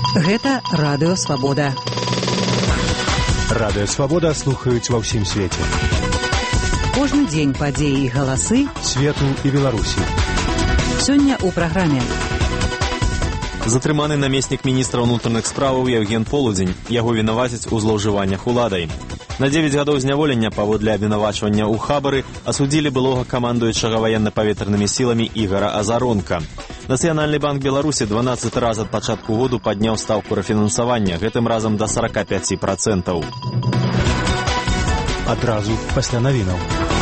Гэта Радыё Свабода. Радыё Свабода слухаюць ва ўсім свеце. Кожны дзень падзеі і галасы свету і Беларусі. Сёння ў праграме. Затрыманы намеснік міністра ўнутраных справаў Евген Полудзень. Яго вінавацяць у злоўжываннях уладай. На 9 гадоў зняволення паводле абвінавачвання ў хабары асудзілі былога камандуючага ваенна-паветранымі сіламі Ігара Азаронка. Нацыянальны банк Беларусі 12 раз ад пачатку году падняў стаўку рэфінансавання, гэтым разам да 45%. Адразу пасля навінаў.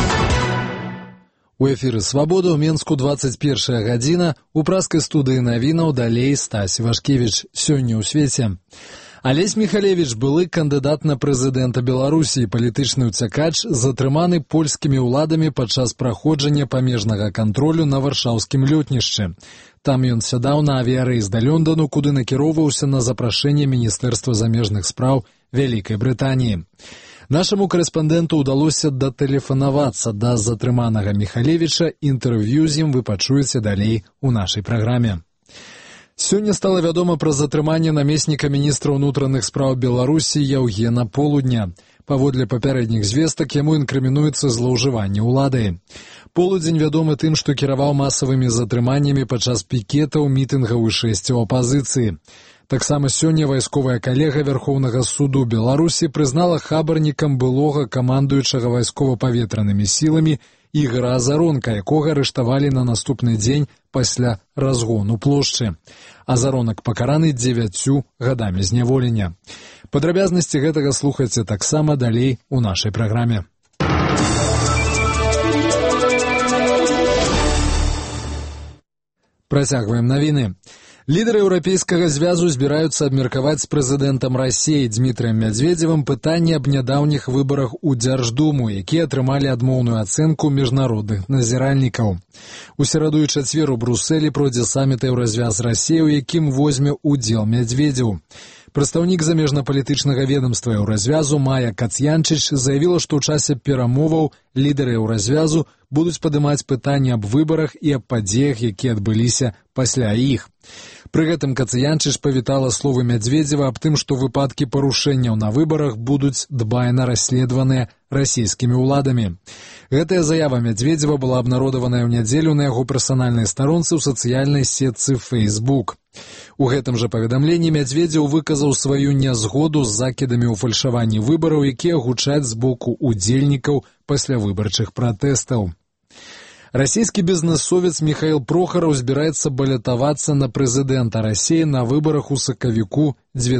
У эфіры «Свабода» ў Менску 21 гадзіна. У праскай студыі навінаў далей Стась Вашкевіч. Сёння ў свеце. Алесь Михалевич, былы кандыдат на прэзідэнта Беларусі, палітычны ўцякач, затрыманы польскімі ўладамі падчас праходжання памежнага кантролю на варшаўскім лётнішчы. Там ён сядаў на авіярэйс да Лёндану, куды накіроўваўся на запрашэнне Міністэрства замежных спраў Вялікай Брытаніі. Нашаму корэспандэнту ўдалося датэлефанавацца да затрыманага Михалевіча. Інтэрв'ю з ім вы пачуеце далей у нашай праграме. Сёння стала вядома пра затрыманне намесніка міністра ўнутраных спраў Беларусі Евгена Полудня. Паводле папярэдніх звестак яму інкрымінуецца злоўжыванне ўладай. Полудзень вядомы тым, што кіраваў масавымі затрыманнямі падчас пікетаў, мітынгаў і шэсцяў апазіцыі. Таксама сёння вайсковая калега Вярхоўнага суду Беларусі прызнала хабарнікам былога камандуючага вайскова-паветранымі сіламі Ігара Азаронка, якога арыштавалі на наступны дзень пасля разгону плошчы. Азаронак пакараны 9 гадамі зняволення. Падрабязнасці гэтага слухайце таксама далей у нашай праграме. Працягваем навіны. Лідары Еўрапейскага звязу збіраюцца абмеркаваць з прэзідэнтам Расіі Дмітрыем Мядзведзевым пытанне аб нядаўніх выбарах у Дзярждуму, якія атрымалі адмоўную ацэнку міжнародных назіральнікаў. У сераду і чацвер у Брусэлі пройдзе саміт Еўразвяз Расіі, у якім возьме удзел Мядзведзеў. Прадстаўнік замежна-палітычнага ведамства Еўразвязу Майя Кацьянчыч заявіла, што ў часе перамоваў лідары Еўразвязу будуць падымаць пытанні аб выбарах і аб падзеях, якія адбыліся пасля іх. Пры гэтым Кацьянчыч павітала словы Мядзведзева аб тым, што выпадкі парушэнняў на выбарах будуць дбайна расследаваныя расійскімі ўладамі. Гэтая заява Мядзведзева была абнародаваная ў нядзелю на яго персанальнай старонцы ў сацыяльнай сетцы Facebook. У гэтым жа паведамленні Мядзведзеў выказаў сваю нязгоду з закідамі ў фальшаванні выбараў, якія гучаць з боку удзельнікаў паслявыбарчых пратэстаў. Расійскі бізнэсовец Міхаіл Прохараў збіраецца балятавацца на прэзідэнта Расіі на выбарах у сакавіку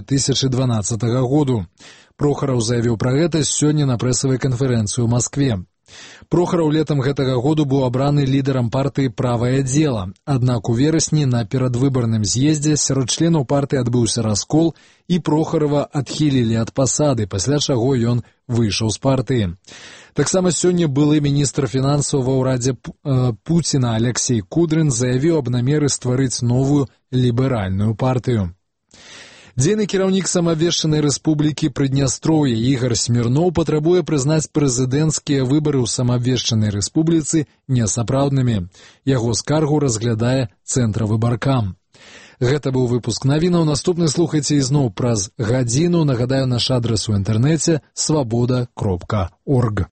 2012 году. Прохараў заявіў пра гэта сёння на прэсавай канферэнцыі ў Маскве. Прохараў летам гэтага году быў абраны лідарам партыі «Правае дзела». Аднак у верасні на перадвыбарным з'ездзе сярод членаў партыі адбыўся раскол і Прохарава адхілілі ад пасады, пасля чаго ён выйшаў з партыі. Таксама сёння былы міністр фінансаў ва ўрадзе Пуціна Алексей Кудрин заявіў аб намеры стварыць новую ліберальную партыю. Дзейны кіраўнік самаабвешчанай рэспублікі Прыднястроўе Ігар Смірноў патрабуе прызнаць прэзідэнцкія выбары ў самаабвешчанай рэспубліцы несапраўднымі. Яго скаргу разглядае Цэнтравыбаркам. Гэта быў выпуск навінаў. Наступны слухайце ізноў праз гадзіну. Нагадаю, наш адрас у інтэрнэце свабода.орг.